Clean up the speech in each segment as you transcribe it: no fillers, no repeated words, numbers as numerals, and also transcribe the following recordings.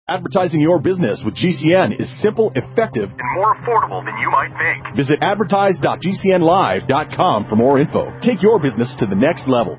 Advertising your business with GCN is simple, effective, and more affordable than you might think. Visit advertise.gcnlive.com for more info. Take your business to the next level.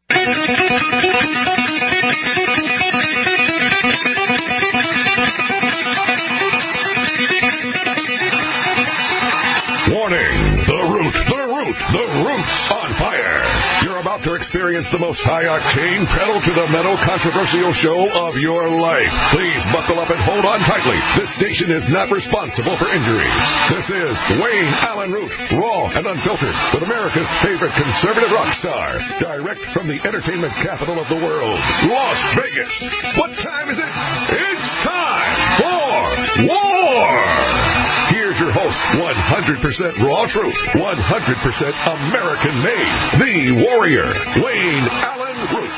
Warning! The root's on fire. You're about to experience the most high-octane, pedal-to-the-metal controversial show of your life. Please buckle up and hold on tightly. This station is not responsible for injuries. This is Wayne Allen Root, raw and unfiltered, with America's favorite conservative rock star, direct from the entertainment capital of the world, Las Vegas. What time is it? It's time for war! Here's your host, 100% raw truth, 100% American made, the warrior, Wayne Allen Root.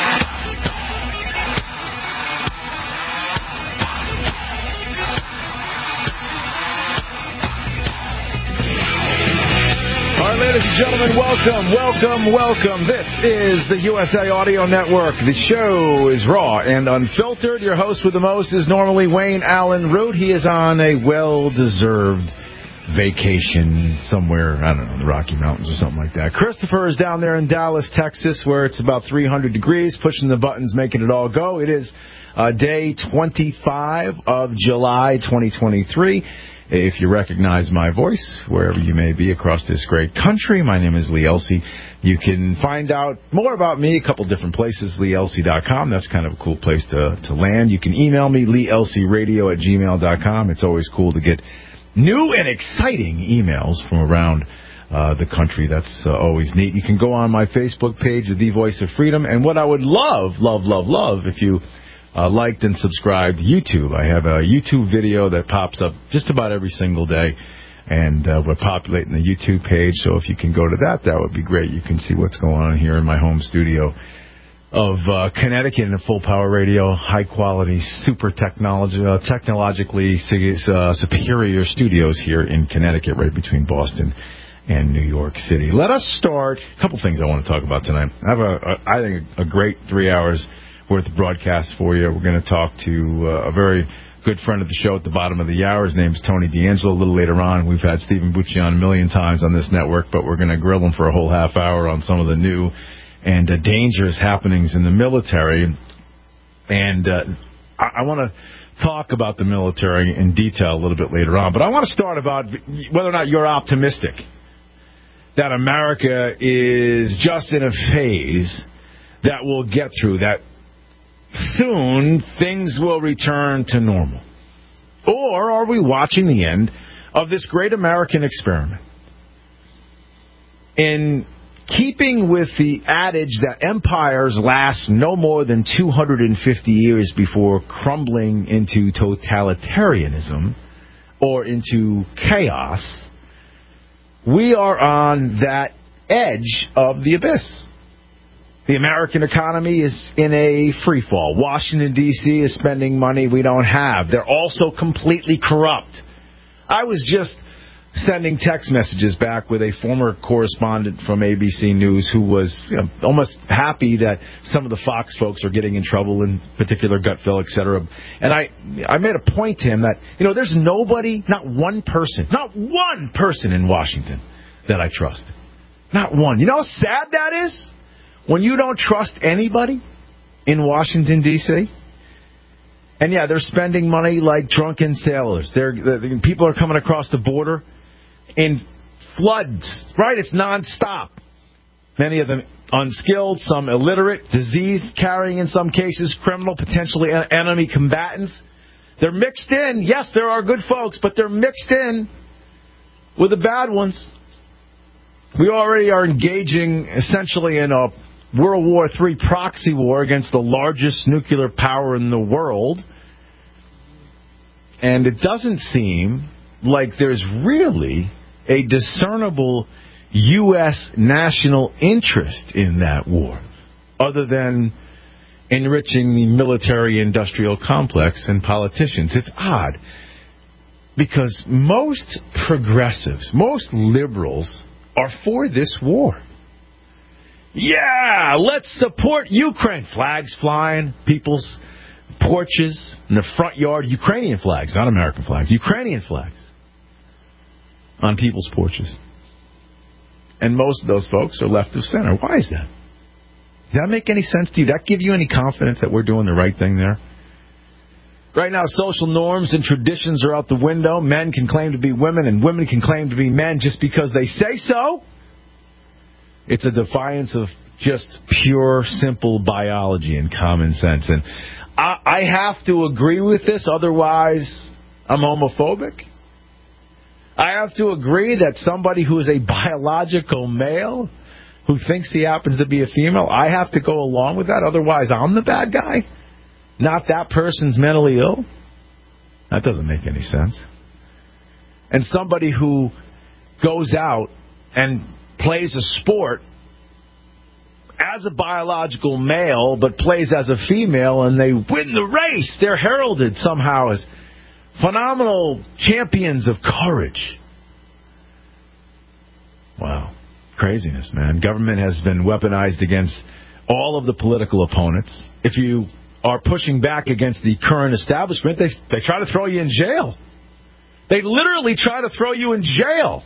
All right, ladies and gentlemen, welcome. This is the USA Audio Network. The show is raw and unfiltered. Your host with the most is normally Wayne Allen Root. He is on a well-deserved vacation somewhere, I don't know, in the Rocky Mountains or something like that. Christopher is down there in Dallas, Texas, where it's about 300 degrees, pushing the buttons, making it all go. It is day 25 of July 2023. If you recognize my voice, wherever you may be across this great country, my name is Lee Elsey. You can find out more about me a couple different places, leeelsey.com. That's kind of a cool place to land. You can email me, leeelseyradio@gmail.com. It's always cool to get new and exciting emails from around the country. That's always neat. You can go on my Facebook page, The Voice of Freedom. And what I would love if you liked and subscribed to YouTube. I have a YouTube video that pops up just about every single day. And we're populating the YouTube page. So if you can go to that would be great. You can see what's going on here in my home studio of Connecticut in a full power radio, high quality, super technologically superior studios here in Connecticut, right between Boston and New York City. Let us start. A couple things I want to talk about tonight. I have I think a great 3 hours worth of broadcast for you. We're going to talk to a very good friend of the show at the bottom of the hour. His name's Tony D'Angelo. A little later on, we've had Stephen Bucci on a million times on this network, but we're going to grill him for a whole half hour on some of the new and dangerous happenings in the military. And I want to talk about the military in detail a little bit later on. But I want to start about whether or not you're optimistic that America is just in a phase that we'll get through, that soon things will return to normal. Or are we watching the end of this great American experiment? In keeping with the adage that empires last no more than 250 years before crumbling into totalitarianism or into chaos, we are on that edge of the abyss. The American economy is in a free fall. Washington, D.C. is spending money we don't have. They're also completely corrupt. I was just sending text messages back with a former correspondent from ABC News who was almost happy that some of the Fox folks are getting in trouble, in particular Gutfeld, etc. And I made a point to him that, there's nobody, not one person in Washington that I trust. Not one. You know how sad that is? When you don't trust anybody in Washington, D.C.? And yeah, they're spending money like drunken sailors. People are coming across the border in floods, right? It's nonstop. Many of them unskilled, some illiterate, disease-carrying in some cases, criminal, potentially enemy combatants. They're mixed in. Yes, there are good folks, but they're mixed in with the bad ones. We already are engaging essentially in a World War III proxy war against the largest nuclear power in the world. And it doesn't seem like there's really a discernible U.S. national interest in that war, other than enriching the military-industrial complex and politicians. It's odd, because most progressives, most liberals are for this war. Yeah, let's support Ukraine. Flags flying, people's porches, in their front yard, Ukrainian flags, not American flags, Ukrainian flags on people's porches. And most of those folks are left of center. Why is that? Does that make any sense to you? Does that give you any confidence that we're doing the right thing there? Right now, social norms and traditions are out the window. Men can claim to be women, and women can claim to be men just because they say so. It's a defiance of just pure, simple biology and common sense. And I have to agree with this, otherwise I'm homophobic. I have to agree that somebody who is a biological male who thinks he happens to be a female, I have to go along with that, otherwise I'm the bad guy, not that person's mentally ill. That doesn't make any sense. And somebody who goes out and plays a sport as a biological male but plays as a female and they win the race, they're heralded somehow as phenomenal champions of courage. Wow. Craziness, man. Government has been weaponized against all of the political opponents. If you are pushing back against the current establishment, they try to throw you in jail. They literally try to throw you in jail.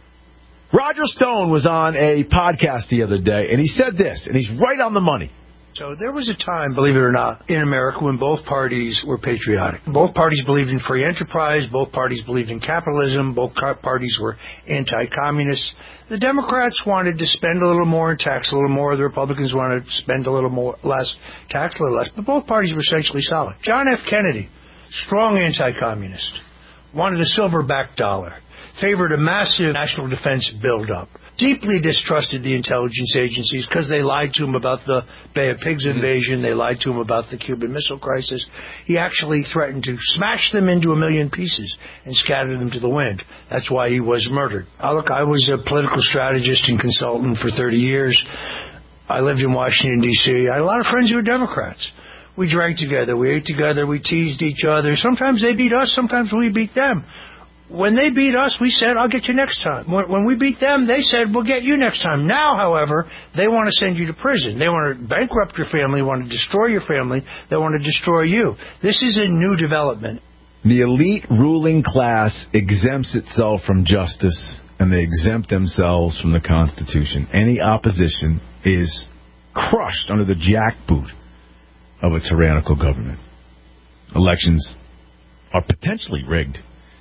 Roger Stone was on a podcast the other day, and he said this, and he's right on the money. So there was a time, believe it or not, in America when both parties were patriotic. Both parties believed in free enterprise. Both parties believed in capitalism. Both parties were anti-communist. The Democrats wanted to spend a little more and tax a little more. The Republicans wanted to spend a little more, less, tax a little less. But both parties were essentially solid. John F. Kennedy, strong anti-communist, wanted a silver-backed dollar, favored a massive national defense build-up, deeply distrusted the intelligence agencies because they lied to him about the Bay of Pigs invasion. They lied to him about the Cuban Missile Crisis. He actually threatened to smash them into a million pieces and scatter them to the wind. That's why he was murdered. Look, I was a political strategist and consultant for 30 years. I lived in Washington, D.C. I had a lot of friends who were Democrats. We drank together. We ate together. We teased each other. Sometimes they beat us. Sometimes we beat them. When they beat us, we said, I'll get you next time. When we beat them, they said, we'll get you next time. Now, however, they want to send you to prison. They want to bankrupt your family, want to destroy your family. They want to destroy you. This is a new development. The elite ruling class exempts itself from justice, and they exempt themselves from the Constitution. Any opposition is crushed under the jackboot of a tyrannical government. Elections are potentially rigged.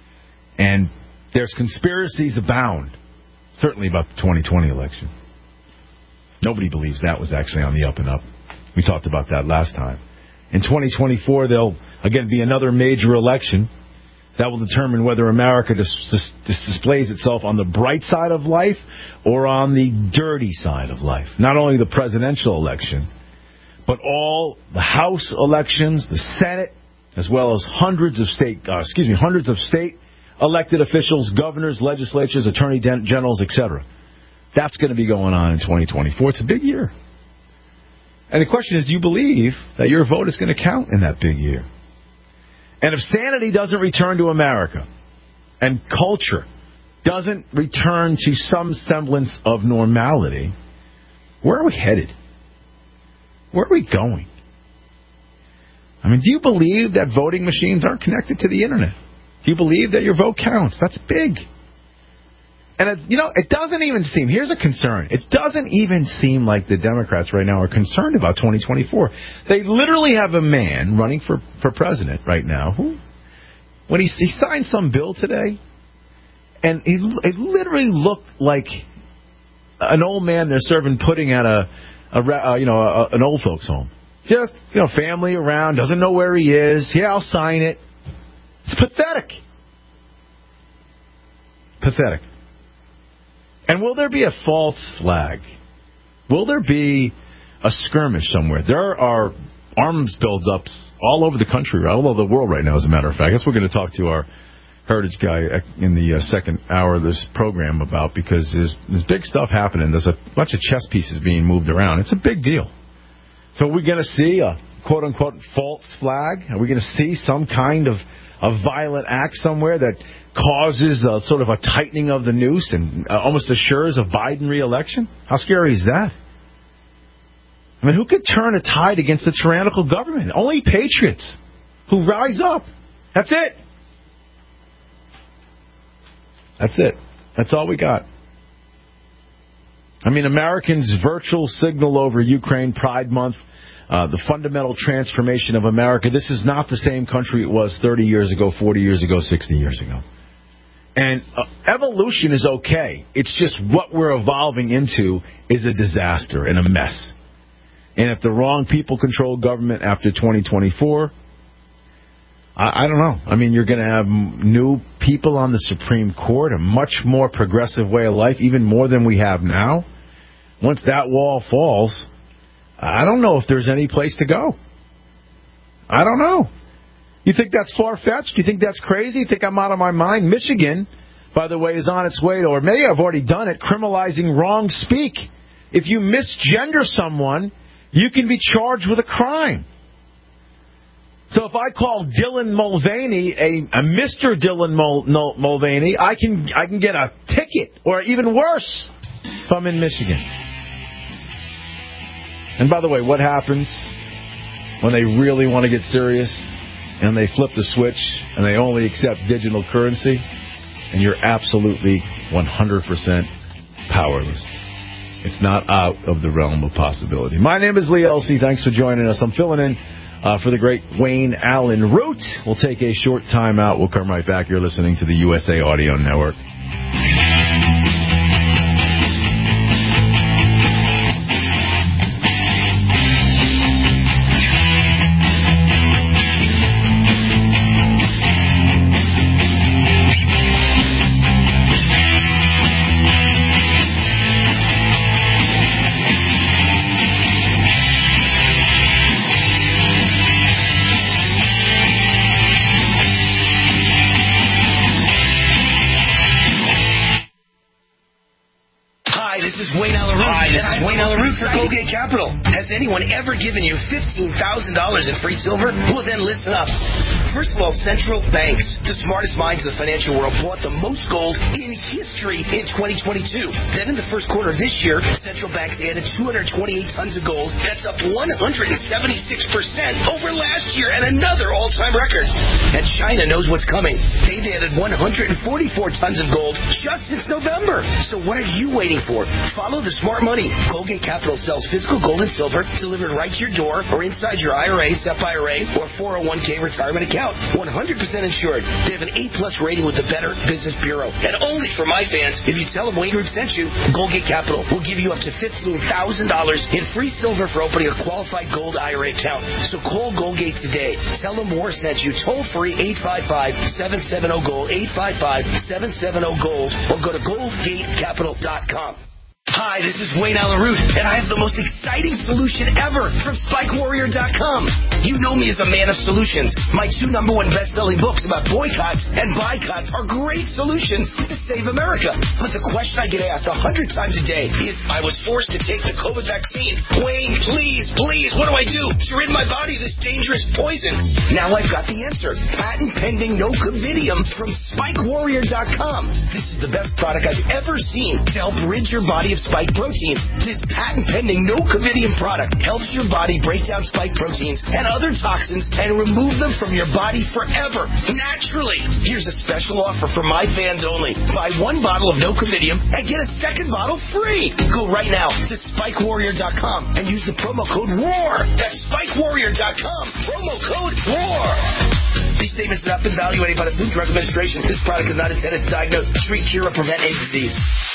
And there's conspiracies abound, certainly about the 2020 election. Nobody believes that was actually on the up and up. We talked about that last time. In 2024, there'll, again, be another major election that will determine whether America displays itself on the bright side of life or on the dirty side of life. Not only the presidential election, but all the House elections, the Senate, as well as hundreds of state elected officials, governors, legislatures, attorney generals, etc. That's going to be going on in 2024. It's a big year. And the question is, do you believe that your vote is going to count in that big year? And if sanity doesn't return to America and culture doesn't return to some semblance of normality, where are we headed? Where are we going? I mean, do you believe that voting machines aren't connected to the Internet? Do you believe that your vote counts? That's big. And, it doesn't even seem, here's a concern, it doesn't even seem like the Democrats right now are concerned about 2024. They literally have a man running for president right now who, when he signed some bill today, and it literally looked like an old man they're serving pudding at an old folks home. Just, family around, doesn't know where he is. Yeah, I'll sign it. It's pathetic. Pathetic. And will there be a false flag? Will there be a skirmish somewhere? There are arms buildups all over the country, all over the world right now, as a matter of fact. That's what we're going to talk to our Heritage guy in the second hour of this program about, because there's big stuff happening. There's a bunch of chess pieces being moved around. It's a big deal. So are we going to see a quote-unquote false flag? Are we going to see some kind of a violent act somewhere that causes a sort of a tightening of the noose and almost assures a Biden re-election? How scary is that? I mean, who could turn a tide against a tyrannical government? Only patriots who rise up. That's it. That's it. That's all we got. I mean, Americans' virtual signal over Ukraine Pride Month, the fundamental transformation of America. This is not the same country it was 30 years ago, 40 years ago, 60 years ago. And evolution is okay. It's just what we're evolving into is a disaster and a mess. And if the wrong people control government after 2024, I don't know. I mean, you're going to have new people on the Supreme Court, a much more progressive way of life, even more than we have now. Once that wall falls, I don't know if there's any place to go. I don't know. You think that's far-fetched? You think that's crazy? You think I'm out of my mind? Michigan, by the way, is on its way to, or maybe I've already done it, criminalizing wrong speak. If you misgender someone, you can be charged with a crime. So if I call Dylan Mulvaney a Mr. Dylan Mulvaney, I can get a ticket, or even worse, if I'm in Michigan. And by the way, what happens when they really want to get serious and they flip the switch and they only accept digital currency? And you're absolutely 100% powerless. It's not out of the realm of possibility. My name is Lee Elsey. Thanks for joining us. I'm filling in for the great Wayne Allen Root. We'll take a short time out. We'll come right back. You're listening to the USA Audio Network. Capital. Has anyone ever given you $15,000 in free silver? Well, then listen up. First of all, central banks, the smartest minds of the financial world, bought the most gold in history in 2022. Then in the first quarter of this year, central banks added 228 tons of gold. That's up 176% over last year and another all-time record. And China knows what's coming. They've added 144 tons of gold just since November. So what are you waiting for? Follow the smart money. Goldgate Capital sells physical gold and silver delivered right to your door or inside your IRA, SEP IRA, or 401k retirement account. 100% insured. They have an A+ rating with the Better Business Bureau. And only for my fans, if you tell them Wayne Root sent you, Goldgate Capital will give you up to $15,000 in free silver for opening a qualified gold IRA account. So call Goldgate today. Tell them Moore sent you. Toll free 855-770-GOLD, 855-770-GOLD, or go to goldgatecapital.com. Hi, this is Wayne Allen Root, and I have the most exciting solution ever from SpikeWarrior.com. You know me as a man of solutions. My 2 #1 best-selling books about boycotts and boycotts are great solutions to save America. But the question I get asked 100 times a day is, I was forced to take the COVID vaccine. Wayne, please, what do I do to rid my body of this dangerous poison? Now I've got the answer. Patent-pending Nocovidium from SpikeWarrior.com. This is the best product I've ever seen to help rid your body of spike proteins. This patent-pending Nocovidium product helps your body break down spike proteins and other toxins and remove them from your body forever, naturally. Here's a special offer for my fans only. Buy 1 bottle of Nocovidium and get a 2nd bottle free. Go right now to SpikeWarrior.com and use the promo code WAR. That's SpikeWarrior.com. Promo code WAR. These statements have not been evaluated by the Food and Drug Administration. This product is not intended to diagnose, treat, cure, or prevent any disease.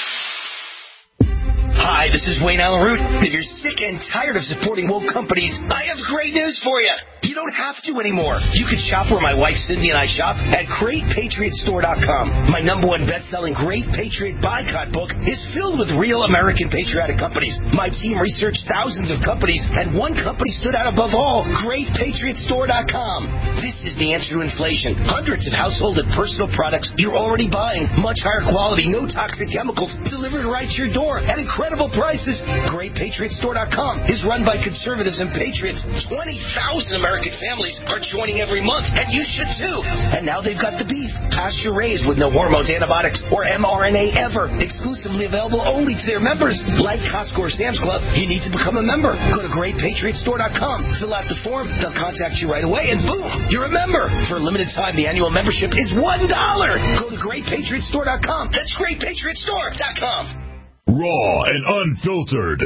Hi, this is Wayne Allen Root. If you're sick and tired of supporting woke companies, I have great news for you. You don't have to anymore. You can shop where my wife Cindy and I shop at GreatPatriotStore.com. My #1 best-selling Great Patriot Boycott book is filled with real American patriotic companies. My team researched thousands of companies, and one company stood out above all, GreatPatriotStore.com. This is the answer to inflation. Hundreds of household and personal products you're already buying. Much higher quality, no toxic chemicals, delivered right to your door at incredible incredible prices. GreatPatriotStore.com is run by conservatives and patriots. 20,000 American families are joining every month, and you should too. And now they've got the beef, pasture-raised with no hormones, antibiotics, or mRNA ever. Exclusively available only to their members. Like Costco or Sam's Club, you need to become a member. Go to GreatPatriotStore.com, fill out the form, they'll contact you right away, and boom, you're a member. For a limited time, the annual membership is $1. Go to GreatPatriotStore.com. That's GreatPatriotStore.com. Raw and unfiltered.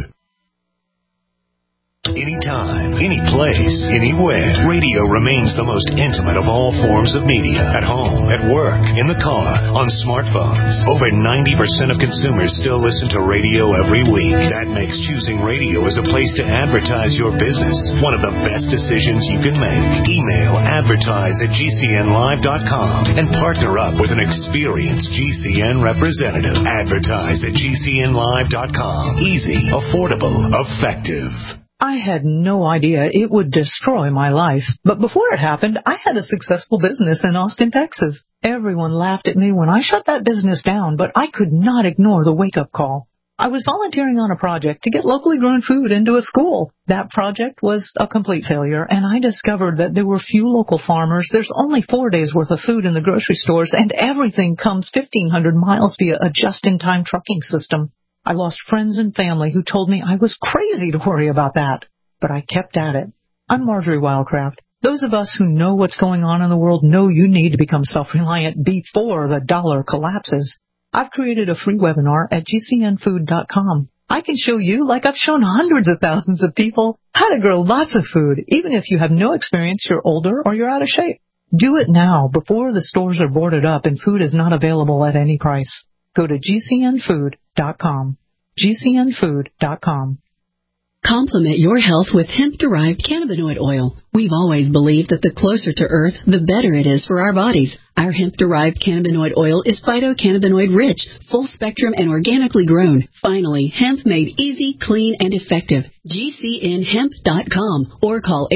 Anytime, any place, anywhere. Radio remains the most intimate of all forms of media. At home, at work, in the car, on smartphones. Over 90% of consumers still listen to radio every week. That makes choosing radio as a place to advertise your business one of the best decisions you can make. Email advertise@gcnlive.com and partner up with an experienced GCN representative. Advertise@gcnlive.com. Easy, affordable, effective. I had no idea it would destroy my life. But before it happened, I had a successful business in Austin, Texas. Everyone laughed at me when I shut that business down, but I could not ignore the wake-up call. I was volunteering on a project to get locally grown food into a school. That project was a complete failure, and I discovered that there were few local farmers. There's only 4 days' worth of food in the grocery stores, and everything comes 1,500 miles via a just-in-time trucking system. I lost friends and family who told me I was crazy to worry about that. But I kept at it. I'm Marjorie Wildcraft. Those of us who know what's going on in the world know you need to become self-reliant before the dollar collapses. I've created a free webinar at gcnfood.com. I can show you, like I've shown hundreds of thousands of people, how to grow lots of food, even if you have no experience, you're older, or you're out of shape. Do it now, before the stores are boarded up and food is not available at any price. Go to gcnfood.com. gcnfood.com. Complement your health with hemp-derived cannabinoid oil. We've always believed that the closer to Earth, the better it is for our bodies. Our hemp-derived cannabinoid oil is phytocannabinoid-rich, full-spectrum, and organically grown. Finally, hemp made easy, clean, and effective. GCNhemp.com or call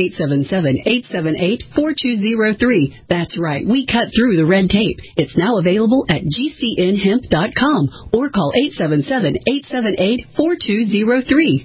877-878-4203. That's right, we cut through the red tape. It's now available at GCNhemp.com or call 877-878-4203.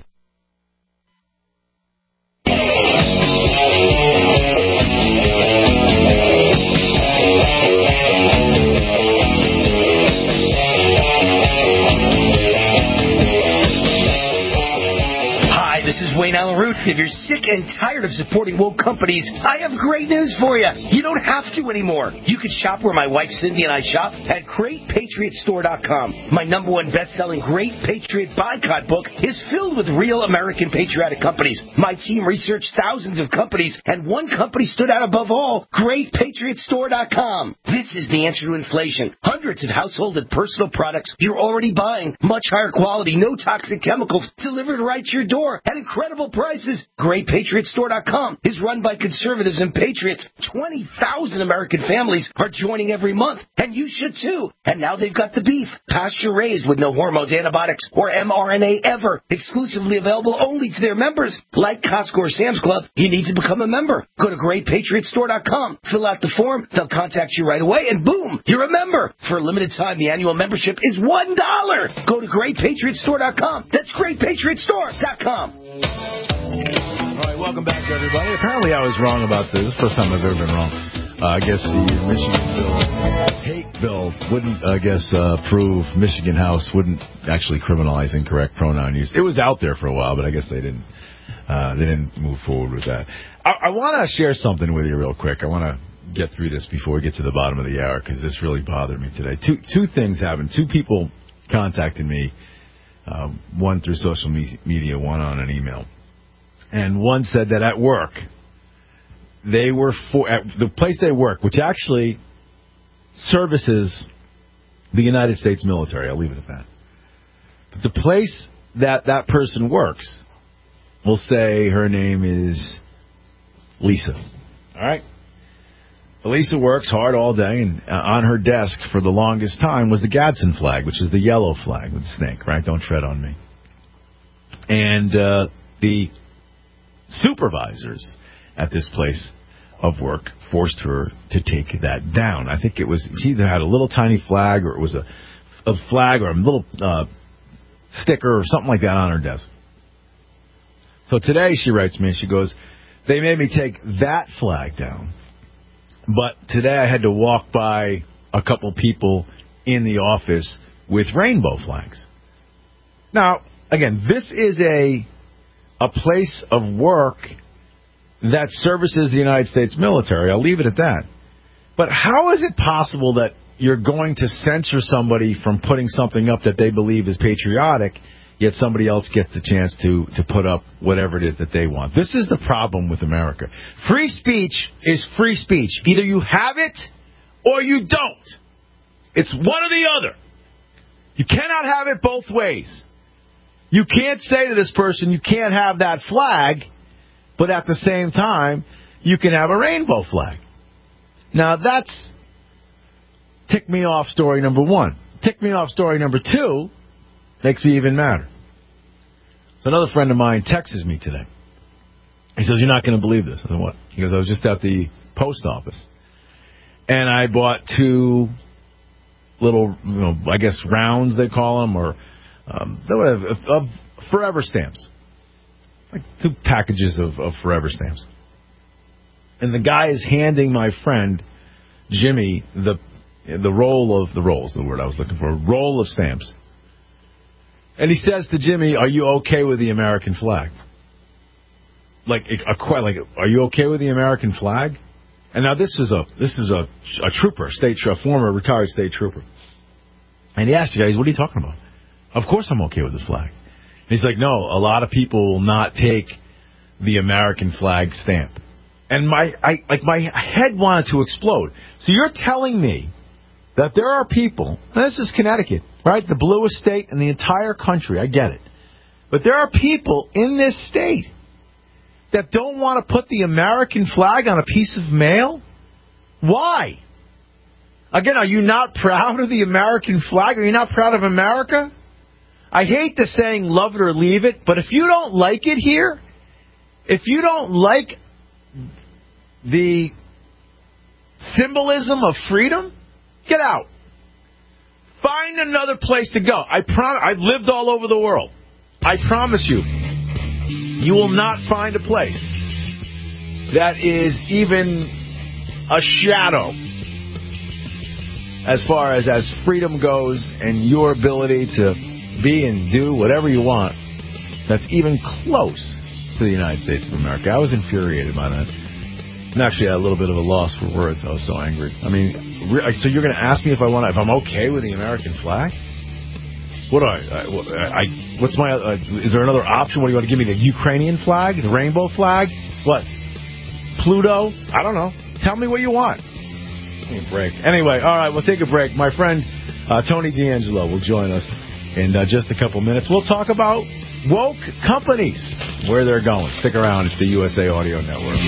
This is Wayne Allen Root. If you're sick and tired of supporting woke companies, I have great news for you. You don't have to anymore. You can shop where my wife Cindy and I shop at GreatPatriotStore.com. My #1 best-selling Great Patriot Boycott book is filled with real American patriotic companies. My team researched thousands of companies, and one company stood out above all, GreatPatriotStore.com. This is the answer to inflation. Hundreds of household and personal products you're already buying. Much higher quality, no toxic chemicals, delivered right to your door at incredible prices. GreatPatriotStore.com is run by conservatives and patriots. 20,000 American families are joining every month, and you should too. And now they've got the beef, pasture-raised with no hormones, antibiotics, or mRNA ever. Exclusively available only to their members. Like Costco or Sam's Club, you need to become a member. Go to GreatPatriotStore.com, fill out the form, they'll contact you right away, and boom, you're a member. For a limited time, the annual membership is $1. Go to GreatPatriotStore.com. That's GreatPatriotStore.com. All right, welcome back, everybody. Apparently I was wrong about this. This is the first time I've ever been wrong. I guess the Michigan hate bill wouldn't, approve. Michigan House wouldn't actually criminalize incorrect pronoun use. It was out there for a while, but I guess they didn't move forward with that. I want to share something with you real quick. I want to get through this before we get to the bottom of the hour, because this really bothered me today. Two things happened. Two people contacted me, one through social media, one on an email. And one said that at work, they were at the place they work, which actually services the United States military. I'll leave it at that. But the place that person works, we'll say her name is Lisa. All right? Lisa works hard all day, and on her desk for the longest time was the Gadsden flag, which is the yellow flag with the snake, right? Don't tread on me. And the supervisors at this place of work forced her to take that down. I think she either had a little tiny flag, or it was a flag, or a little sticker or something like that on her desk. So today she writes me and she goes, they made me take that flag down, but today I had to walk by a couple people in the office with rainbow flags. Now, again, this is a place of work that services the United States military. I'll leave it at that. But how is it possible that you're going to censor somebody from putting something up that they believe is patriotic, yet somebody else gets the chance to put up whatever it is that they want? This is the problem with America. Free speech is free speech. Either you have it or you don't. It's one or the other. You cannot have it both ways. You can't say to this person, you can't have that flag, but at the same time, you can have a rainbow flag. Now, that's tick me off story number one. Tick me off story number two makes me even madder. So another friend of mine texts me today. He says, you're not going to believe this. I said, what? He goes, I was just at the post office, and I bought 2 little, I guess rounds they call them, or of Forever stamps. Like 2 packages of Forever stamps. And the guy is handing my friend Jimmy the roll of roll of stamps. And he says to Jimmy, "Are you okay with the American flag?" Are you okay with the American flag? And now this is a trooper, former retired state trooper. And he asked the guy, "What are you talking about?" "Of course I'm okay with the flag." And he's like, "No, a lot of people will not take the American flag stamp." And my head wanted to explode. So you're telling me that there are people, and this is Connecticut, right? The bluest state in the entire country. I get it. But there are people in this state that don't want to put the American flag on a piece of mail? Why? Again, are you not proud of the American flag? Are you not proud of America? I hate the saying love it or leave it, but if you don't like it here, if you don't like the symbolism of freedom, get out. Find another place to go. I've lived all over the world. I promise you, you will not find a place that is even a shadow as far as freedom goes and your ability to be and do whatever you want that's even close to the United States of America. I was infuriated by that. I'm actually at a little bit of a loss for words. I was so angry. I mean, so you're going to ask me if I'm okay with the American flag? What do what's my, is there another option? What do you want to give me? The Ukrainian flag? The rainbow flag? What? Pluto? I don't know. Tell me what you want. Give me a break. Anyway, all right, we'll take a break. My friend Tony D'Angelo will join us in just a couple minutes. We'll talk about woke companies, where they're going. Stick around. It's the USA Audio Network.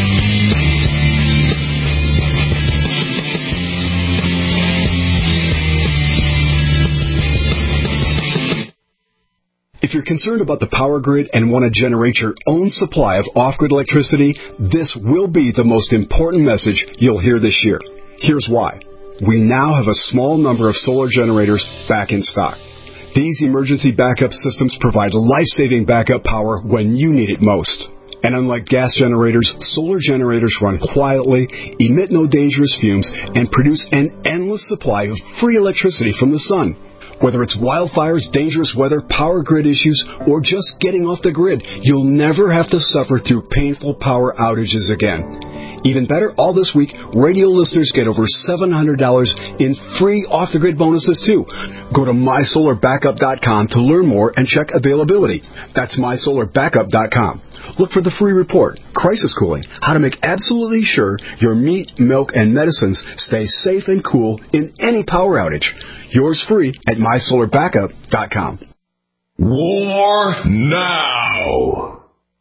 If you're concerned about the power grid and want to generate your own supply of off-grid electricity, this will be the most important message you'll hear this year. Here's why. We now have a small number of solar generators back in stock. These emergency backup systems provide life-saving backup power when you need it most. And unlike gas generators, solar generators run quietly, emit no dangerous fumes, and produce an endless supply of free electricity from the sun. Whether it's wildfires, dangerous weather, power grid issues, or just getting off the grid, you'll never have to suffer through painful power outages again. Even better, all this week, radio listeners get over $700 in free off-the-grid bonuses, too. Go to MySolarBackup.com to learn more and check availability. That's MySolarBackup.com. Look for the free report, Crisis Cooling, how to make absolutely sure your meat, milk, and medicines stay safe and cool in any power outage. Yours free at MySolarBackup.com. War now!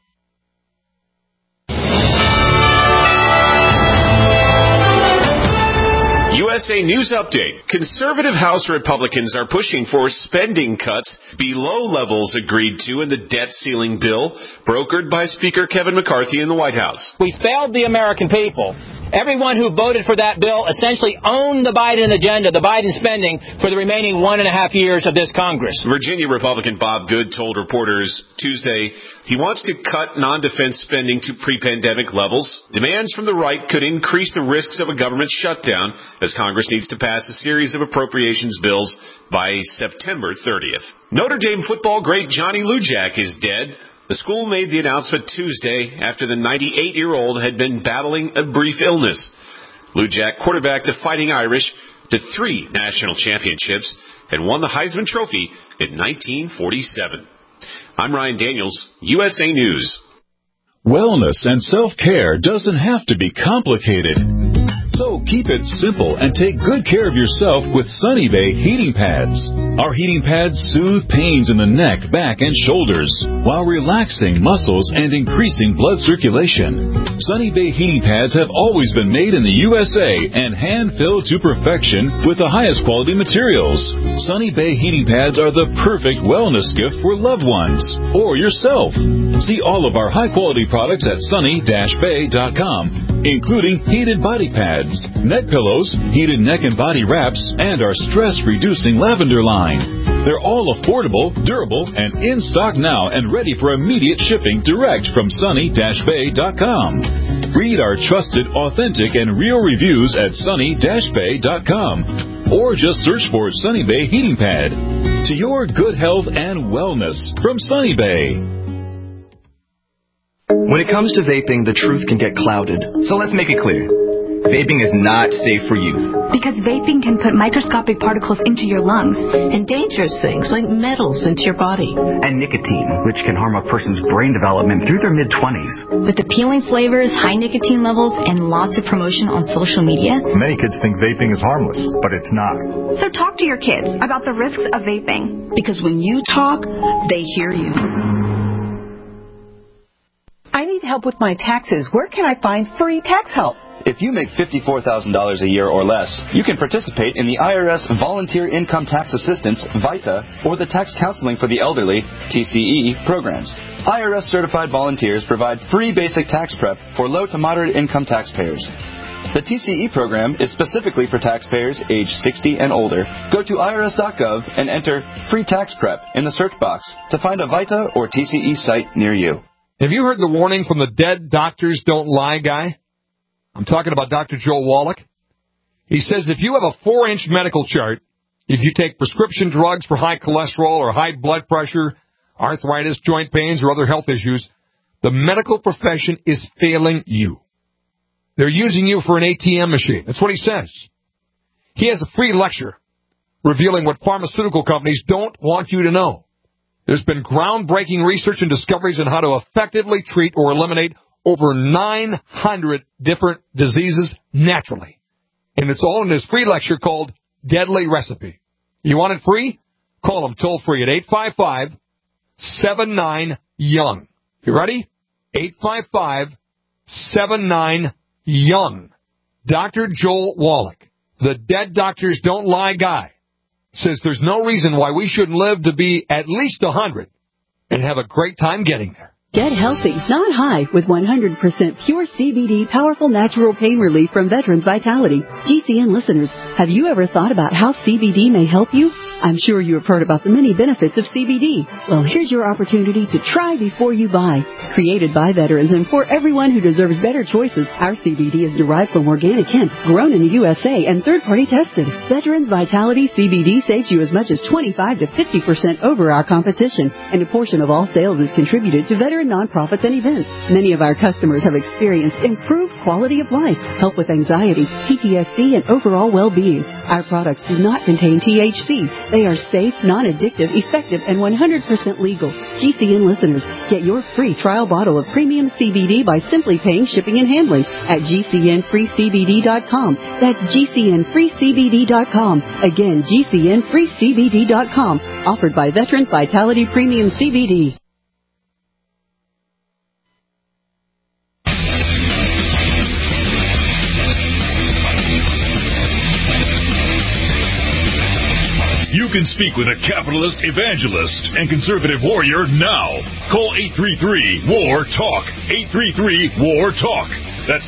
USA News Update. Conservative House Republicans are pushing for spending cuts below levels agreed to in the debt ceiling bill brokered by Speaker Kevin McCarthy in the White House. We failed the American people Everyone who voted for that bill essentially owned the Biden agenda, the Biden spending, for the remaining 1.5 years of this Congress. Virginia Republican Bob Good told reporters Tuesday he wants to cut non-defense spending to pre-pandemic levels. Demands from the right could increase the risks of a government shutdown as Congress needs to pass a series of appropriations bills by September 30th. Notre Dame football great Johnny Lujack is dead. The school made the announcement Tuesday after the 98-year-old had been battling a brief illness. Lujack quarterbacked the Fighting Irish to 3 national championships and won the Heisman Trophy in 1947. I'm Ryan Daniels, USA News. Wellness and self-care doesn't have to be complicated. So keep it simple and take good care of yourself with Sunny Bay heating pads. Our heating pads soothe pains in the neck, back, and shoulders while relaxing muscles and increasing blood circulation. Sunny Bay heating pads have always been made in the USA and hand-filled to perfection with the highest quality materials. Sunny Bay heating pads are the perfect wellness gift for loved ones or yourself. See all of our high-quality products at sunny-bay.com, including heated body pads, neck pillows, heated neck and body wraps, and our stress-reducing lavender line. They're all affordable, durable, and in stock now and ready for immediate shipping direct from sunny-bay.com. Read our trusted, authentic, and real reviews at sunny-bay.com or just search for Sunny Bay Heating Pad. To your good health and wellness from Sunny Bay. When it comes to vaping, the truth can get clouded. So let's make it clear. Vaping is not safe for youth. Because vaping can put microscopic particles into your lungs. And dangerous things like metals into your body. And nicotine, which can harm a person's brain development through their mid-20s. With appealing flavors, high nicotine levels, and lots of promotion on social media. Many kids think vaping is harmless, but it's not. So talk to your kids about the risks of vaping. Because when you talk, they hear you. I need help with my taxes. Where can I find free tax help? If you make $54,000 a year or less, you can participate in the IRS Volunteer Income Tax Assistance, VITA, or the Tax Counseling for the Elderly, TCE, programs. IRS-certified volunteers provide free basic tax prep for low to moderate income taxpayers. The TCE program is specifically for taxpayers age 60 and older. Go to irs.gov and enter Free Tax Prep in the search box to find a VITA or TCE site near you. Have you heard the warning from the Dead Doctors Don't Lie guy? I'm talking about Dr. Joel Wallach. He says if you have a 4-inch medical chart, if you take prescription drugs for high cholesterol or high blood pressure, arthritis, joint pains, or other health issues, the medical profession is failing you. They're using you for an ATM machine. That's what he says. He has a free lecture revealing what pharmaceutical companies don't want you to know. There's been groundbreaking research and discoveries on how to effectively treat or eliminate over 900 different diseases naturally. And it's all in this free lecture called Deadly Recipe. You want it free? Call him toll-free at 855-79-YOUNG. You ready? 855-79-YOUNG. Dr. Joel Wallach, the Dead Doctors Don't Lie guy, says there's no reason why we shouldn't live to be at least 100 and have a great time getting there. Get healthy, not high, with 100% pure CBD powerful natural pain relief from Veterans Vitality. GCN listeners, have you ever thought about how CBD may help you? I'm sure you have heard about the many benefits of CBD. Well, here's your opportunity to try before you buy. Created by veterans and for everyone who deserves better choices, our CBD is derived from organic hemp, grown in the USA, and third-party tested. Veterans Vitality CBD saves you as much as 25 to 50% over our competition, and a portion of all sales is contributed to veteran nonprofits and events. Many of our customers have experienced improved quality of life, help with anxiety, PTSD, and overall well-being. Our products do not contain THC. They are safe, non-addictive, effective, and 100% legal. GCN listeners, get your free trial bottle of premium CBD by simply paying shipping and handling at GCNFreeCBD.com. That's GCNFreeCBD.com. Again, GCNFreeCBD.com. Offered by Veterans Vitality Premium CBD. You can speak with a capitalist, evangelist, and conservative warrior now. Call 833-WAR-TALK. 833-WAR-TALK. That's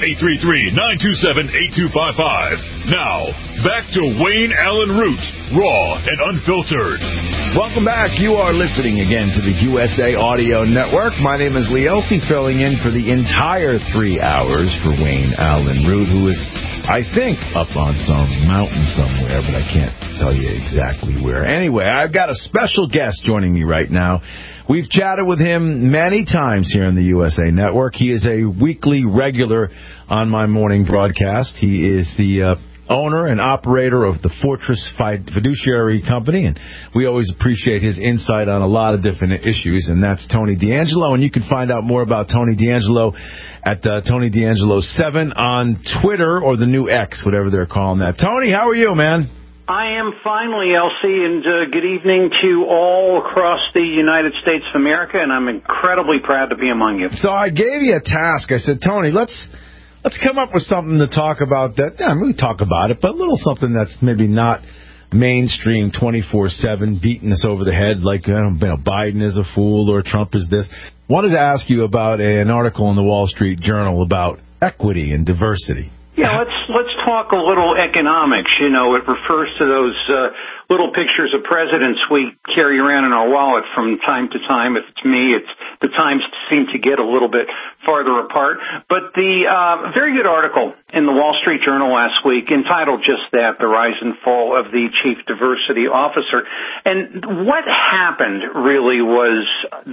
833-927-8255. Now, back to Wayne Allen Root, raw and unfiltered. Welcome back. You are listening again to the USA Audio Network. My name is Lee Elsey, filling in for the entire 3 hours for Wayne Allen Root, who is, I think, up on some mountain somewhere, but I can't tell you exactly where. Anyway, I've got a special guest joining me right now. We've chatted with him many times here on the USA Network. He is a weekly regular on my morning broadcast. He is the owner and operator of the Fortress Fiduciary Company, and we always appreciate his insight on a lot of different issues, and that's Tony D'Angelo. And you can find out more about Tony D'Angelo at Tony D'Angelo 7 on Twitter, or the new X, whatever they're calling that. Tony, how are you, man? I am finally, Elsie, and good evening to all across the United States of America, and I'm incredibly proud to be among you. So I gave you a task. I said, Tony, let's come up with something to talk about that. Yeah, we talk about it, but a little something that's maybe not mainstream 24/7, beating us over the head like Biden is a fool or Trump is this. Wanted to ask you about an article in the Wall Street Journal about equity and diversity. Yeah, let's talk a little economics. You know, it refers to those little pictures of presidents we carry around in our wallet from time to time. If it's me, the times seem to get a little bit farther apart. But the very good article in the Wall Street Journal last week entitled just that, The Rise and Fall of the Chief Diversity Officer. And what happened really was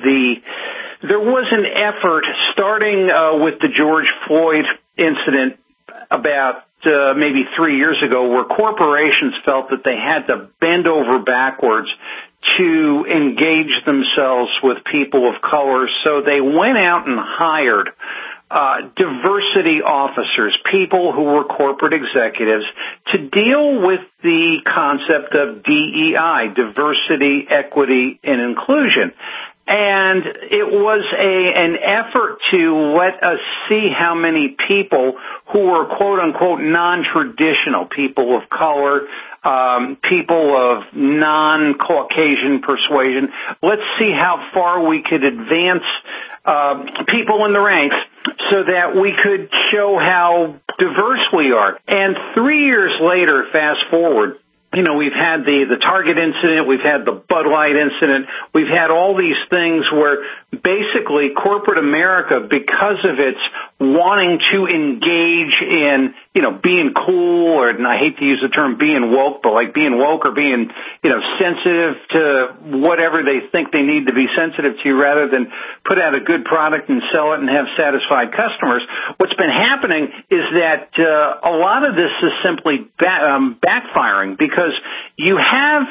there was an effort starting with the George Floyd incident about maybe 3 years ago, where corporations felt that they had to bend over backwards to engage themselves with people of color. So they went out and hired diversity officers, people who were corporate executives, to deal with the concept of DEI, diversity, equity, and inclusion. And it was an effort to let us see how many people who were, quote-unquote, non-traditional, people of color, people of non-Caucasian persuasion. Let's see how far we could advance people in the ranks so that we could show how diverse we are. And 3 years later, fast forward, you know, we've had the Target incident, we've had the Bud Light incident, we've had all these things where basically corporate America, because of its wanting to engage in, you know, being cool, or, and I hate to use the term being woke, but like being woke or being, you know, sensitive to whatever they think they need to be sensitive to, rather than put out a good product and sell it and have satisfied customers. What's been happening is that a lot of this is simply backfiring, because you had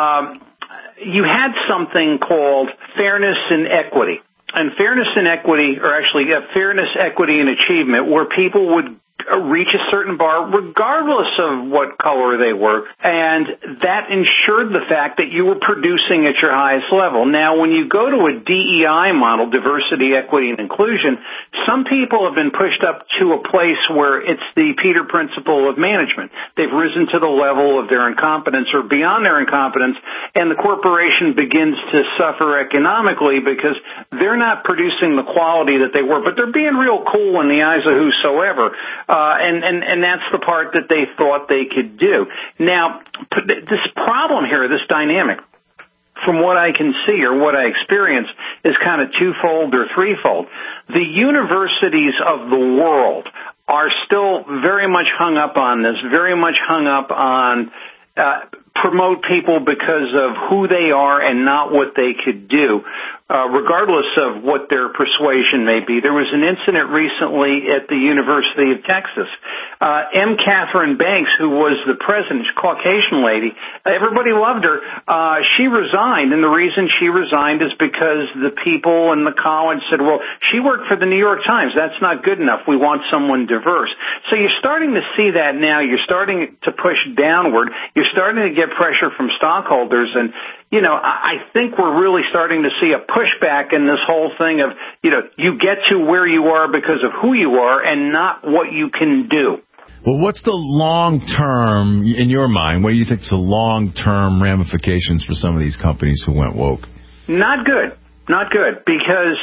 something called fairness and equity. And fairness and equity, or actually fairness, equity, and achievement, where people would reach a certain bar regardless of what color they were, and that ensured the fact that you were producing at your highest level. Now, when you go to a DEI model, diversity, equity, and inclusion, some people have been pushed up to a place where it's the Peter Principle of management. They've risen to the level of their incompetence or beyond their incompetence, and the corporation begins to suffer economically because they're not producing the quality that they were, but they're being real cool in the eyes of whosoever. And that's the part that they thought they could do. Now, this problem here, this dynamic, from what I can see or what I experience, is kind of twofold or threefold. The universities of the world are still very much hung up on this, very much hung up on promote people because of who they are and not what they could do, regardless of what their persuasion may be. There was an incident recently at the University of Texas. M. Catherine Banks, who was the president, Caucasian lady, everybody loved her. She resigned, and the reason she resigned is because the people in the college said, well, she worked for the New York Times. That's not good enough. We want someone diverse. So you're starting to see that now. You're starting to push downward. You're starting to get pressure from stockholders, and you know, I think we're really starting to see a pushback in this whole thing of, you know, you get to where you are because of who you are and not what you can do. Well, what's the long-term, in your mind, what do you think is the long-term ramifications for some of these companies who went woke? Not good. Not good, because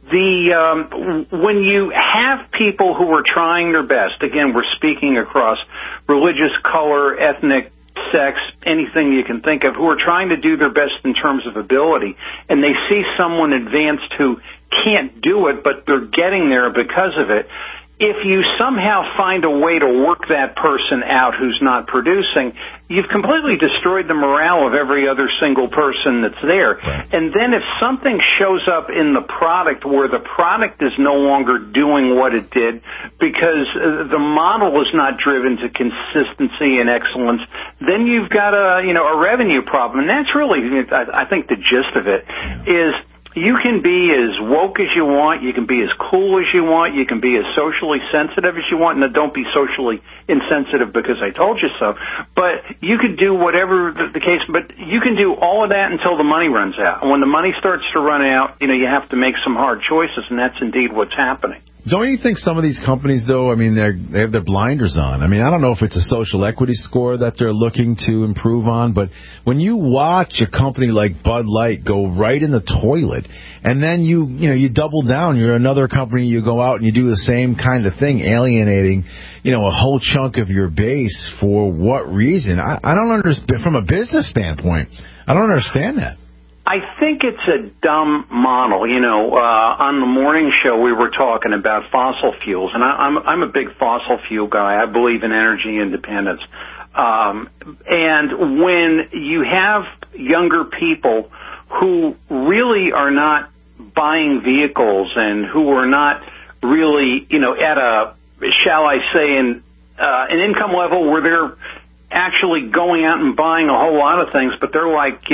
when you have people who are trying their best, again, we're speaking across religious, color, ethnic, sex, anything you can think of, who are trying to do their best in terms of ability, and they see someone advanced who can't do it, but they're getting there because of it. If you somehow find a way to work that person out who's not producing, you've completely destroyed the morale of every other single person that's there. Right. And then if something shows up in the product where the product is no longer doing what it did because the model is not driven to consistency and excellence, then you've got a revenue problem. And that's really, I think the gist of it is, you can be as woke as you want, you can be as cool as you want, you can be as socially sensitive as you want, and don't be socially insensitive because I told you so. But you could do whatever the case, but you can do all of that until the money runs out. And when the money starts to run out, you have to make some hard choices, and that's indeed what's happening. Don't you think some of these companies, though, I mean, they have their blinders on? I mean, I don't know if it's a social equity score that they're looking to improve on, but when you watch a company like Bud Light go right in the toilet, and then you double down, you're another company, you go out and you do the same kind of thing, alienating, a whole chunk of your base for what reason? I don't understand. From a business standpoint, I don't understand that. I think it's a dumb model. On the morning show we were talking about fossil fuels, and I'm a big fossil fuel guy. I believe in energy independence. And when you have younger people who really are not buying vehicles and who are not really, at a, shall I say, an income level where they're actually going out and buying a whole lot of things, but they're like,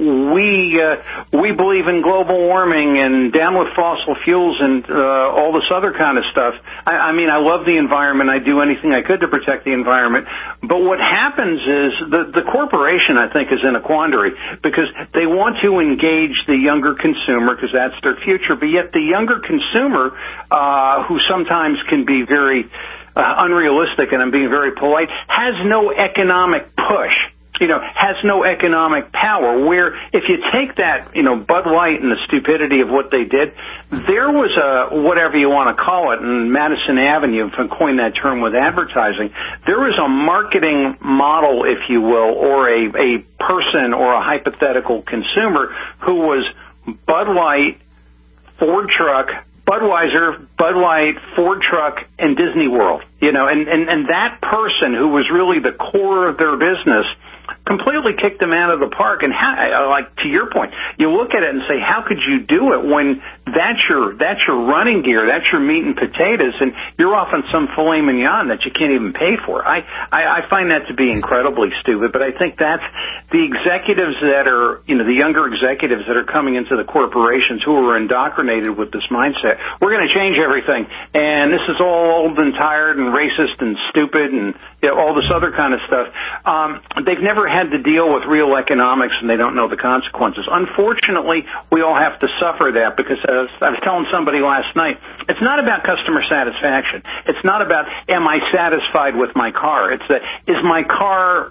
we believe in global warming and down with fossil fuels and all this other kind of stuff. I mean, I love the environment. I do anything I could to protect the environment. But what happens is the corporation, I think, is in a quandary because they want to engage the younger consumer because that's their future, but yet the younger consumer, who sometimes can be very unrealistic, and I'm being very polite, has no economic push, has no economic power, where if you take that, Bud Light and the stupidity of what they did, there was a, whatever you want to call it, in Madison Avenue, if I coin that term with advertising, there was a marketing model, if you will, or a person or a hypothetical consumer who was Bud Light, Ford truck, Budweiser, Bud Light, Ford truck, and Disney World, and that person who was really the core of their business completely kicked them out of the park. And like to your point, you look at it and say, how could you do it when that's your running gear, that's your meat and potatoes, and you're off on some filet mignon that you can't even pay for? I find that to be incredibly stupid. But I think that's the executives that are, the younger executives that are coming into the corporations who are indoctrinated with this mindset. We're going to change everything, and this is all old and tired and racist and stupid and all this other kind of stuff. They've never had to deal with real economics, and they don't know the consequences. Unfortunately, we all have to suffer that because, as I was telling somebody last night, it's not about customer satisfaction. It's not about, am I satisfied with my car? It's that, is my car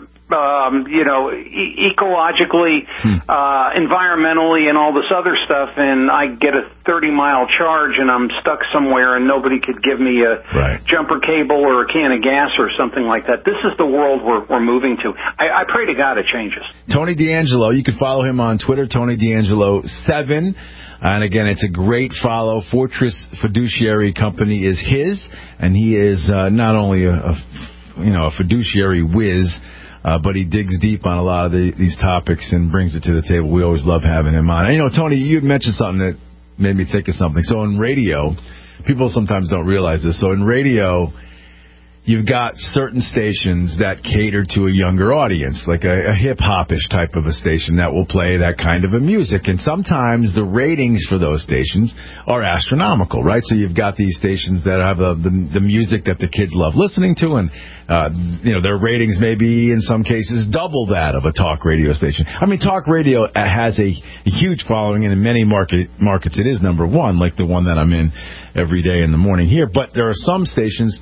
ecologically, environmentally, and all this other stuff, and I get a 30-mile charge and I'm stuck somewhere and nobody could give me a jumper cable or a can of gas or something like that. This is the world we're moving to. I pray to God it changes. Tony D'Angelo, you can follow him on Twitter, Tony D'Angelo7. And again, it's a great follow. Fortress Fiduciary Company is his, and he is not only a fiduciary whiz, but he digs deep on a lot of these topics and brings it to the table. We always love having him on. And, Tony, you had mentioned something that made me think of something. So in radio, people sometimes don't realize this. So in radio, you've got certain stations that cater to a younger audience, like a hip-hop-ish type of a station that will play that kind of a music. And sometimes the ratings for those stations are astronomical, right? So you've got these stations that have the music that the kids love listening to, and their ratings may be, in some cases, double that of a talk radio station. I mean, talk radio has a huge following, and in many markets it is number one, like the one that I'm in every day in the morning here. But there are some stations,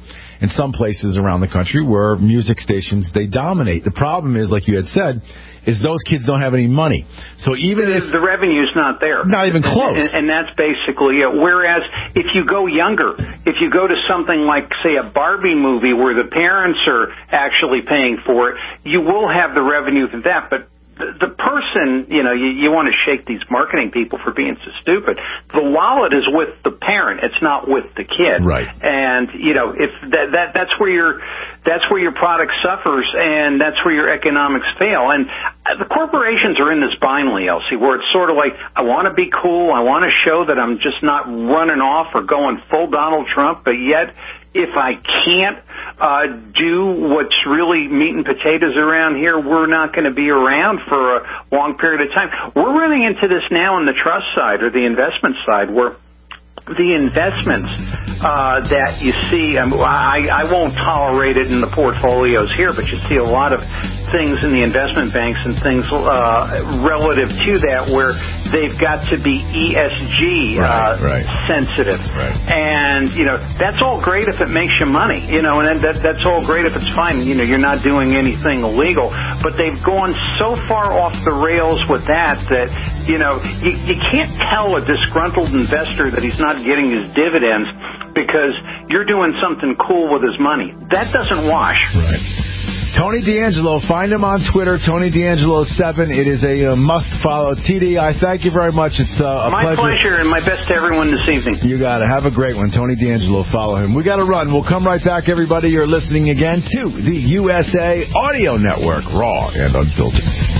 in some places around the country where music stations, they dominate. The problem is, like you had said, is those kids don't have any money. So even if the revenue's not there, not even close, and that's basically it. Whereas if you go younger, if you go to something like, say, a Barbie movie where the parents are actually paying for it, you will have the revenue from that. But the person, you want to shake these marketing people for being so stupid. The wallet is with the parent; it's not with the kid. Right. And if that's where your product suffers, and that's where your economics fail. And the corporations are in this blindly, Elsie, where it's sort of like, I want to be cool, I want to show that I'm just not running off or going full Donald Trump, but yet if I can't do what's really meat and potatoes around here, we're not going to be around for a long period of time. We're running into this now on the trust side or the investment side, where the investments that you see, I won't tolerate it in the portfolios here, but you see a lot of things in the investment banks and things relative to that where they've got to be ESG sensitive. Right. And, that's all great if it makes you money, and that's all great if it's fine. You're not doing anything illegal. But they've gone so far off the rails with that you can't tell a disgruntled investor that he's not getting his dividends because you're doing something cool with his money. That doesn't wash. Right. Tony D'Angelo, find him on Twitter, Tony D'Angelo7. It is a must-follow. TD, I thank you very much. It's a my pleasure, and my best to everyone this evening. You got it. Have a great one. Tony D'Angelo, follow him. We got to run. We'll come right back, everybody. You're listening again to the USA Audio Network, raw and unfiltered.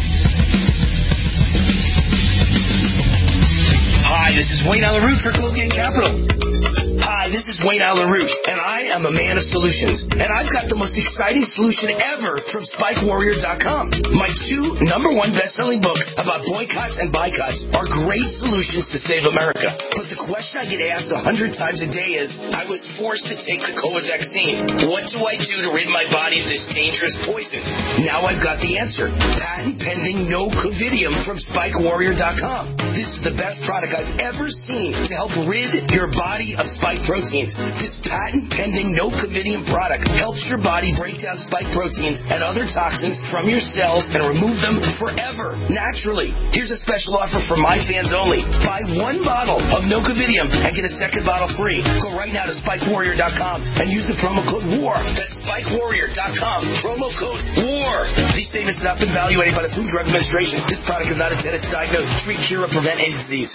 Hi, this is Wayne Allen Root for Colgate Capital. Hi, this is Wayne Allen Root, and I am a man of solutions. And I've got the most exciting solution ever from SpikeWarrior.com. My 2 #1 best-selling books about boycotts and boycotts are great solutions to save America. But the question I get asked 100 times a day is, I was forced to take the COVID vaccine. What do I do to rid my body of this dangerous poison? Now I've got the answer. Patent-pending No-Covidium from SpikeWarrior.com. This is the best product I've ever seen to help rid your body of spike proteins. This patent-pending No-Covidium product helps your body break down spike proteins and other toxins from your cells and remove them forever, naturally. Here's a special offer for my fans only. Buy 1 bottle of No-Covidium and get a second bottle free. Go right now to SpikeWarrior.com and use the promo code WAR. That's SpikeWarrior.com, promo code WAR. These statements have not been evaluated by the Food and Drug Administration. This product is not intended to diagnose, treat, cure, or prevent any disease.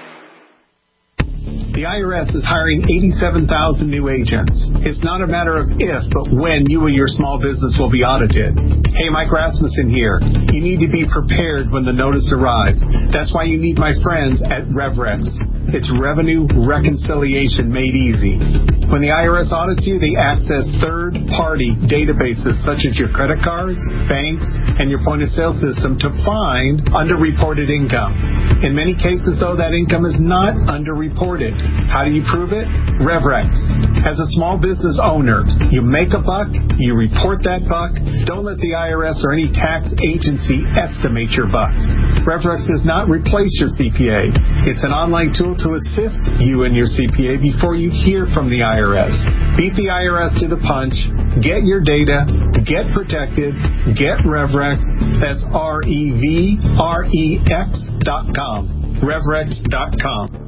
The IRS is hiring 87,000 new agents. It's not a matter of if, but when you and your small business will be audited. Hey, Mike Rasmussen here. You need to be prepared when the notice arrives. That's why you need my friends at RevRex. It's revenue reconciliation made easy. When the IRS audits you, they access third-party databases such as your credit cards, banks, and your point-of-sale system to find underreported income. In many cases, though, that income is not underreported. How do you prove it? RevRex. As a small business owner, you make a buck, you report that buck. Don't let the IRS or any tax agency estimate your bucks. RevRex does not replace your CPA. It's an online tool to assist you and your CPA before you hear from the IRS. Beat the IRS to the punch. Get your data. Get protected. Get RevRex. That's RevRex.com. RevRex.com.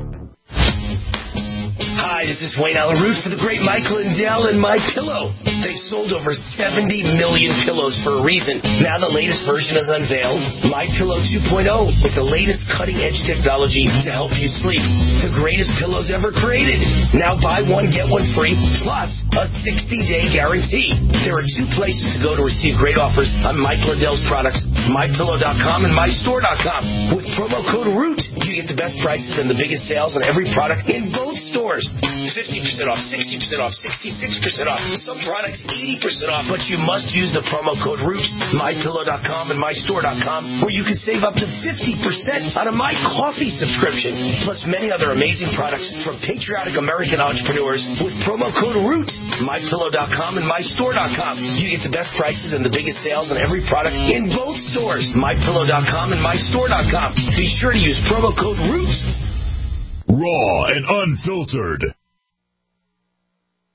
Hi, this is Wayne Allen Root for the great Mike Lindell and My Pillow. They've sold over 70 million pillows for a reason. Now the latest version is unveiled, My Pillow 2.0, with the latest cutting-edge technology to help you sleep. The greatest pillows ever created. Now buy one, get one free, plus a 60-day guarantee. There are 2 places to go to receive great offers on Mike Lindell's products, MyPillow.com and MyStore.com. With promo code ROOT, you get the best prices and the biggest sales on every product in both stores. 50% off, 60% off, 66% off. Some products 80% off, but you must use the promo code ROOT, MyPillow.com and MyStore.com, where you can save up to 50% on a My Coffee subscription, plus many other amazing products from patriotic American entrepreneurs with promo code ROOT, MyPillow.com and MyStore.com. You get the best prices and the biggest sales on every product in both stores, MyPillow.com and MyStore.com. Be sure to use promo code ROOT. Raw and unfiltered.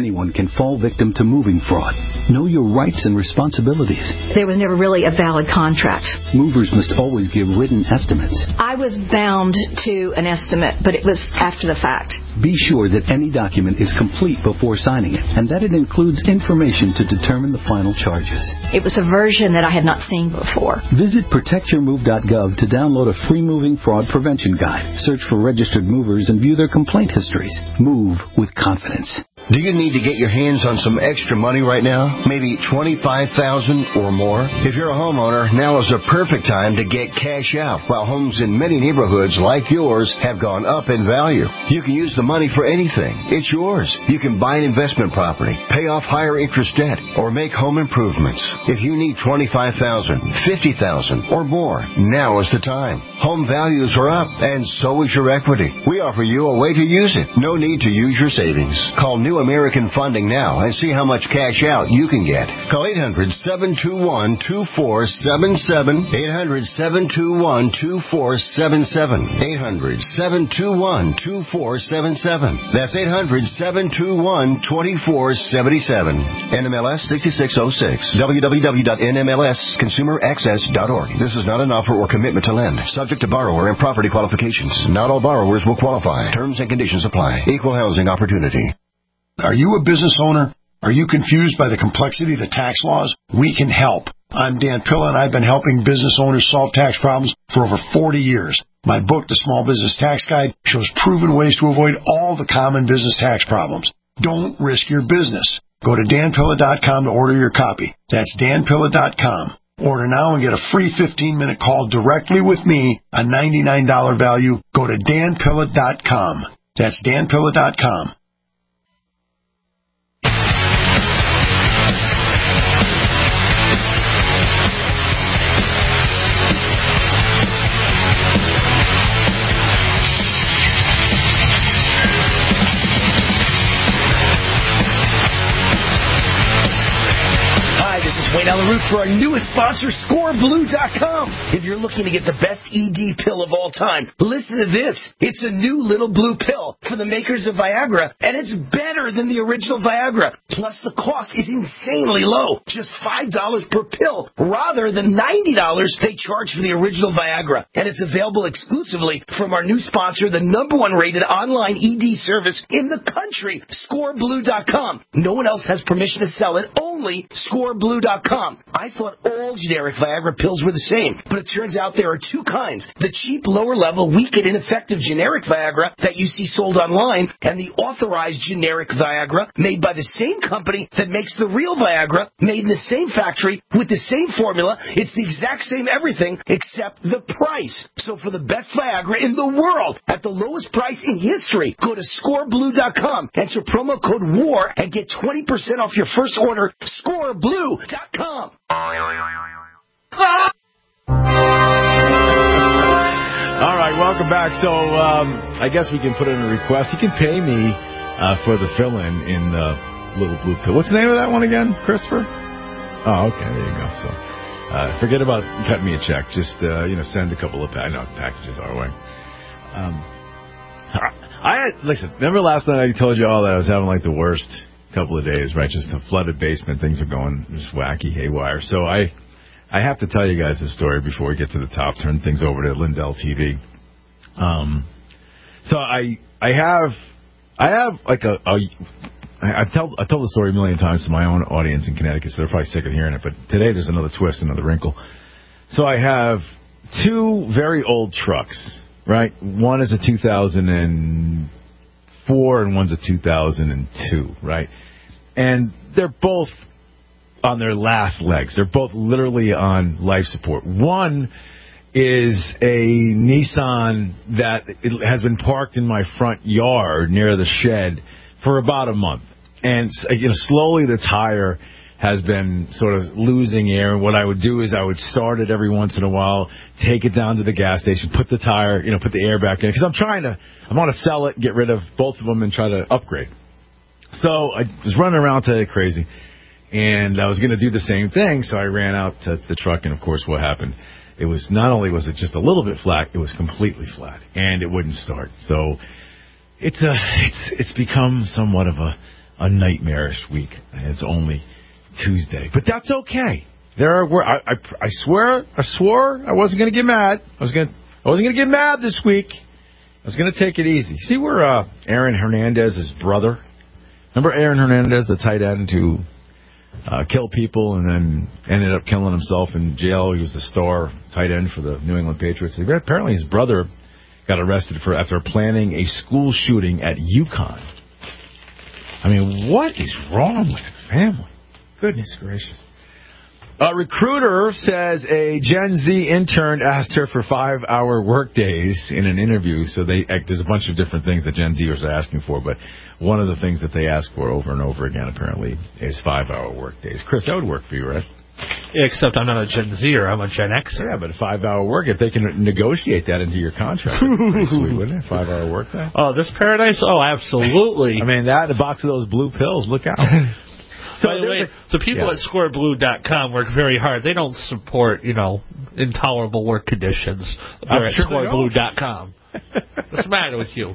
Anyone can fall victim to moving fraud. Know your rights and responsibilities. There was never really a valid contract. Movers must always give written estimates. I was bound to an estimate, but it was after the fact. Be sure that any document is complete before signing it, and that it includes information to determine the final charges. It was a version that I had not seen before. Visit protectyourmove.gov to download a free moving fraud prevention guide. Search for registered movers and view their complaint histories. Move with confidence. Do you need to get your hands on some extra money right now? Maybe $25,000 or more? If you're a homeowner, now is the perfect time to get cash out. While homes in many neighborhoods like yours have gone up in value, you can use the money for anything. It's yours. You can buy an investment property, pay off higher interest debt, or make home improvements. If you need $25,000, $50,000, or more, now is the time. Home values are up, and so is your equity. We offer you a way to use it. No need to use your savings. Call New American Funding now and see how much cash out you can get. Call 800-721-2477. 800-721-2477. 800-721-2477. That's 800-721-2477. NMLS 6606. www.nmlsconsumeraccess.org. This is not an offer or commitment to lend. Subject to borrower and property qualifications. Not all borrowers will qualify. Terms and conditions apply. Equal housing opportunity. Are you a business owner? Are you confused by the complexity of the tax laws? We can help. I'm Dan Pilla, and I've been helping business owners solve tax problems for over 40 years. My book, The Small Business Tax Guide, shows proven ways to avoid all the common business tax problems. Don't risk your business. Go to danpilla.com to order your copy. That's danpilla.com. Order now and get a free 15-minute call directly with me, a $99 value. Go to danpilla.com. That's danpilla.com. Wayne Allen Root for our newest sponsor, ScoreBlue.com. If you're looking to get the best ED pill of all time, listen to this. It's a new little blue pill for the makers of Viagra, and it's better than the original Viagra. Plus, the cost is insanely low, just $5 per pill, rather than $90 they charge for the original Viagra. And it's available exclusively from our new sponsor, the #1 rated online ED service in the country, ScoreBlue.com. No one else has permission to sell it, only ScoreBlue.com. I thought all generic Viagra pills were the same, but it turns out there are two kinds. The cheap, lower-level, weak and ineffective generic Viagra that you see sold online, and the authorized generic Viagra made by the same company that makes the real Viagra, made in the same factory with the same formula. It's the exact same everything except the price. So for the best Viagra in the world at the lowest price in history, go to ScoreBlue.com, enter promo code WAR, and get 20% off your first order. ScoreBlue.com. All right, welcome back. So I guess we can put in a request. You can pay me for the fill-in in Little Blue Pill. What's the name of that one again, Christopher? Oh, okay, there you go. So forget about cutting me a check. Just send a couple of packages our way. Listen. Remember last night I told you all that I was having like the worst couple of days, right? Just a flooded basement. Things are going just wacky, haywire. So I have to tell you guys this story before we get to the top. Turn things over to Lindell TV. So I have like I tell the story a million times to my own audience in Connecticut, so they're probably sick of hearing it. But today there's another twist, another wrinkle. So I have two very old trucks, right? One is a 2004 and one's a 2002, right? And they're both on their last legs. They're both literally on life support. One is a Nissan that has been parked in my front yard near the shed for about a month. And slowly the tire has been sort of losing air. And what I would do is I would start it every once in a while, take it down to the gas station, put the tire, put the air back in. Because I want to sell it, get rid of both of them and try to upgrade. So I was running around today crazy. And I was going to do the same thing, so I ran out to the truck, and of course what happened? It was not only was it just a little bit flat, it was completely flat, and it wouldn't start. So it's become somewhat of a a nightmarish week. And it's only Tuesday. But that's okay. I swore I wasn't going to get mad. I wasn't going to get mad this week. I was going to take it easy. See where Aaron Hernandez's brother, remember Aaron Hernandez, the tight end who killed people and then ended up killing himself in jail? He was the star tight end for the New England Patriots. Apparently his brother got arrested after planning a school shooting at UConn. I mean, what is wrong with the family? Goodness gracious. A recruiter says a Gen Z intern asked her for 5-hour work days in an interview. So there's a bunch of different things that Gen Zers are asking for, but one of the things that they ask for over and over again, apparently, is 5-hour work days. Chris, that would work for you, right? Yeah, except I'm not a Gen Zer, I'm a Gen Xer. Yeah, but a 5-hour work, if they can negotiate that into your contract, that'd be pretty sweet, wouldn't it? 5-hour work day? Oh, this paradise? Oh, absolutely. I mean, that and a box of those blue pills, look out. So by the way, the people at ScoreBlue.com work very hard. They don't support, intolerable work conditions. They're at ScoreBlue.com. What's the matter with you?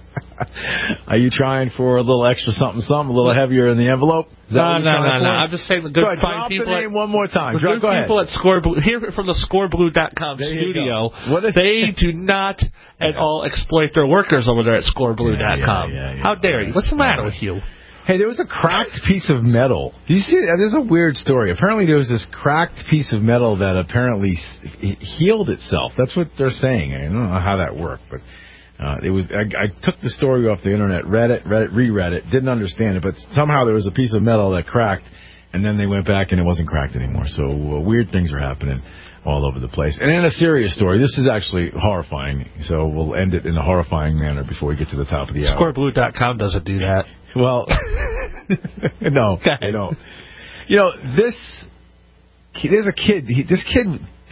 Are you trying for a little extra something, a little heavier in the envelope? No. I'm just saying the good fine people. Drop the name one more time. The good people at ScoreBlue, here from the ScoreBlue.com studio, they do not at all exploit their workers over there at ScoreBlue.com. How dare you? What's the matter with you? Hey, there was a cracked piece of metal. Do you see that? There's a weird story. Apparently there was this cracked piece of metal that apparently healed itself. That's what they're saying. I don't know how that worked, but it was. I took the story off the internet, read it, reread it, didn't understand it, but somehow there was a piece of metal that cracked, and then they went back and it wasn't cracked anymore. So weird things are happening all over the place. And in a serious story, this is actually horrifying, so we'll end it in a horrifying manner before we get to the top of the hour. ScoreBlue.com doesn't do that. Well, no, I don't. There's a kid. This kid,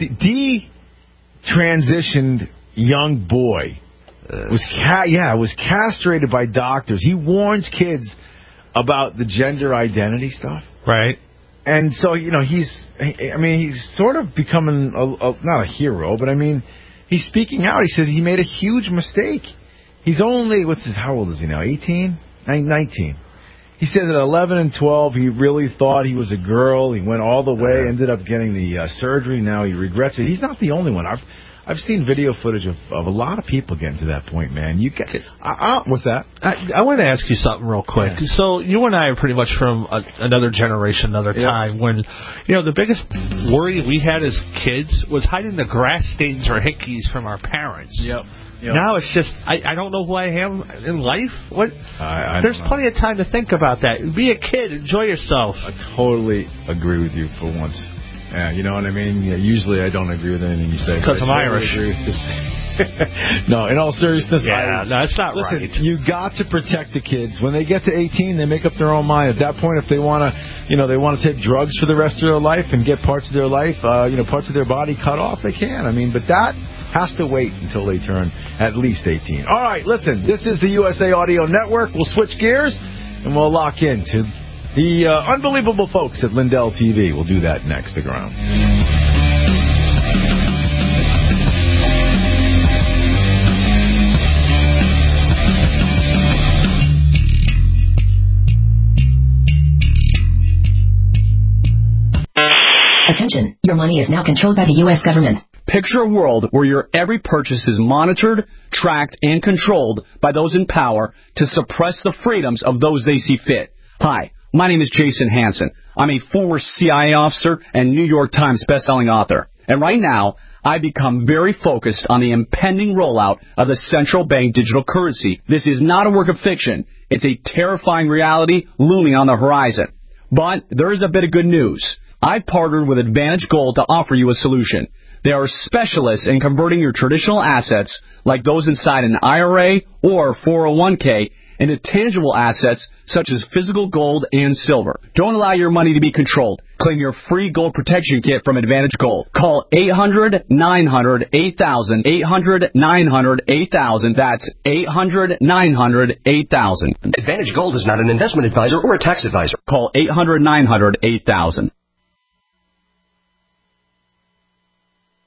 transitioned young boy, was castrated by doctors. He warns kids about the gender identity stuff, right? And so he's sort of becoming not a hero, but he's speaking out. He says he made a huge mistake. He's only how old is he now? 18. 19. He said at 11 and 12, he really thought he was a girl. He went all the way, ended up getting the surgery. Now he regrets it. He's not the only one. I've seen video footage of a lot of people getting to that point, man. What's that? I want to ask you something real quick. Yeah. So you and I are pretty much from another generation, another time when, the biggest worry we had as kids was hiding the grass stains or hickeys from our parents. Yep. Now it's just, I don't know who I am in life. There's plenty of time to think about that. Be a kid. Enjoy yourself. I totally agree with you for once. Yeah, you know what I mean? Yeah, usually I don't agree with anything you say. Because I'm Irish. No, in all seriousness, it's not listen, right. You got to protect the kids. When they get to 18, they make up their own mind. At that point, if they want to, they want to take drugs for the rest of their life and get parts of their life, parts of their body cut off, they can. But that has to wait until they turn at least 18. All right, listen, this is the USA Audio Network. We'll switch gears and we'll lock into the unbelievable folks at Lindell TV. We'll do that next. Stick around. Attention, your money is now controlled by the U.S. government. Picture a world where your every purchase is monitored, tracked, and controlled by those in power to suppress the freedoms of those they see fit. Hi, my name is Jason Hansen. I'm a former CIA officer and New York Times bestselling author. And right now, I've become very focused on the impending rollout of the central bank digital currency. This is not a work of fiction. It's a terrifying reality looming on the horizon. But there is a bit of good news. I've partnered with Advantage Gold to offer you a solution. They are specialists in converting your traditional assets, like those inside an IRA or 401k, into tangible assets such as physical gold and silver. Don't allow your money to be controlled. Claim your free gold protection kit from Advantage Gold. Call 800-900-8000. 800-900-8000. That's 800-900-8000. Advantage Gold is not an investment advisor or a tax advisor. Call 800-900-8000.